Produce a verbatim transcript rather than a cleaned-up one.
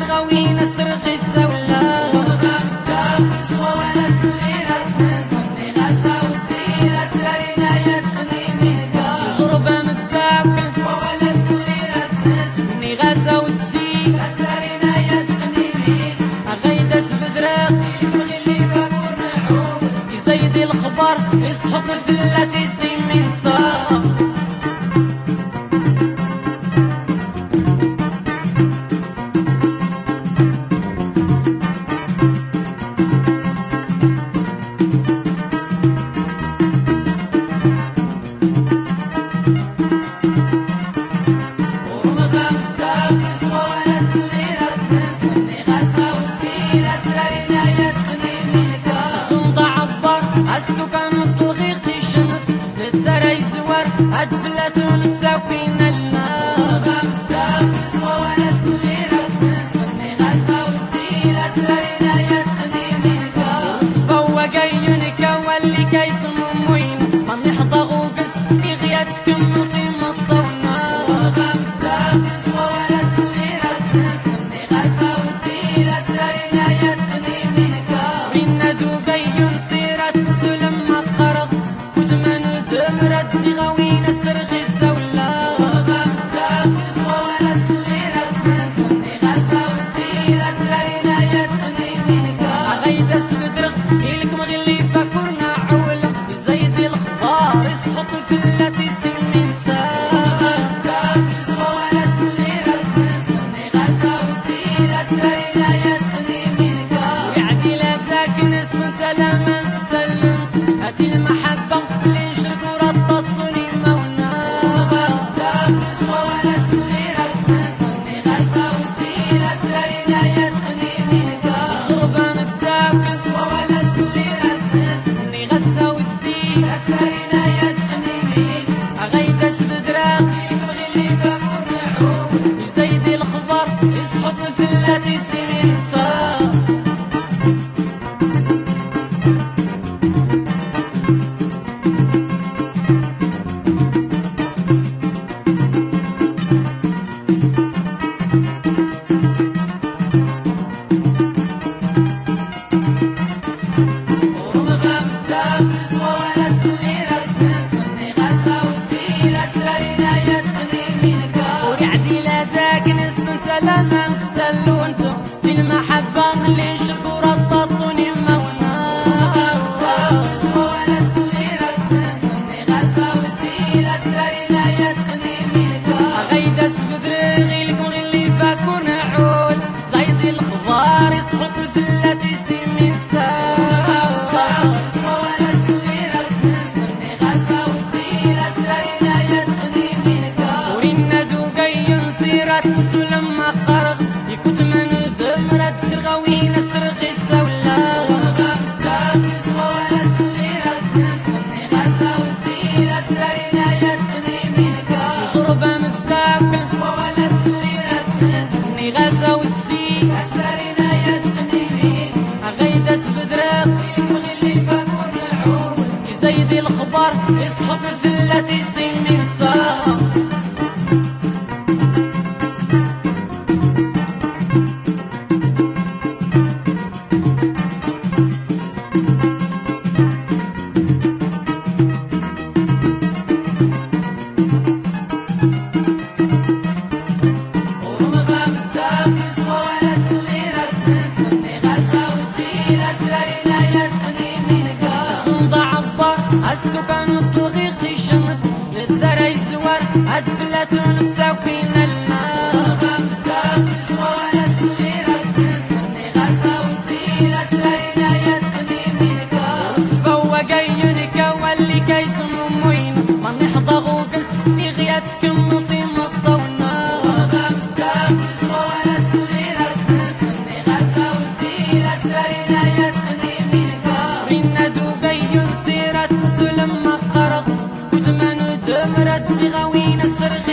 زغاوين استرقي السولا وغمتا سوا ولا سليرة نسني غاسا ودي أسرارنا يدخني منك جربة متاك سوا ولا سليرة نسني غاسا ودي أسرارنا يدخني منك أغيد اسبدراق يبغي اللي باكور نعوم يزيد الخبر يسحق الفلة يسيم من صار أدفلت ونساوين الماء غمتا سوا ولا سليرة نسني غاسا ودي الأسرارنا يدخني منك وصفا وقاينك واللي كيسم موين من يحضى غوقس يغياتكم مطيم الطونا وغمتا سوا ولا سليرة نسني غاسا ودي الأسرارنا يدخني منك وإن دوبي سيرت سلم مقرض وجمن دمرت زغاوين لما استلونت في المحبة اللي نشربوا رططوني مونا سوا ولا سليرة نسني غاسا ودي الأسرارنا يدخني منك غيد اسبدري غيلك وغيلي فاكو نعول زايد الخبار يسحق الفلة يسير من ساق سوا ولا سليرة نسني غاسا ودي الأسرارنا يدخني منك ورين دوقي سيرة وسلم مقرض يكوت من ذمرة زغاوين استرقي السولا وغمتا سوا ولا سليرة نسني غاسا ودي الأسرارنا يدخني منك جربة متاك سوا ولا سليرة نسني غاسا ودي أسرارنا يدخني منك أغيد اسبدراق يبغي اللي باكور نعوم يزيد الخبر يسحق الفلة يسيم من صار أسلو كانوا الطغيق شمت للدرى يسور أدفلت ونساوين الماء غمتا سوا ولا سليرة نسني غاسا ودي الأسرارنا يدخني منك وصفا وقاينك واللي كيسم موين من يحضى غوقس يغياتكم مطيم الطونا وغمتا سوا ولا سليرة نسني غاسا ودي الأسرارنا يدخني منك وإن دوبي سيرت سلم مقرض وجمن دمرت زغاوين السرق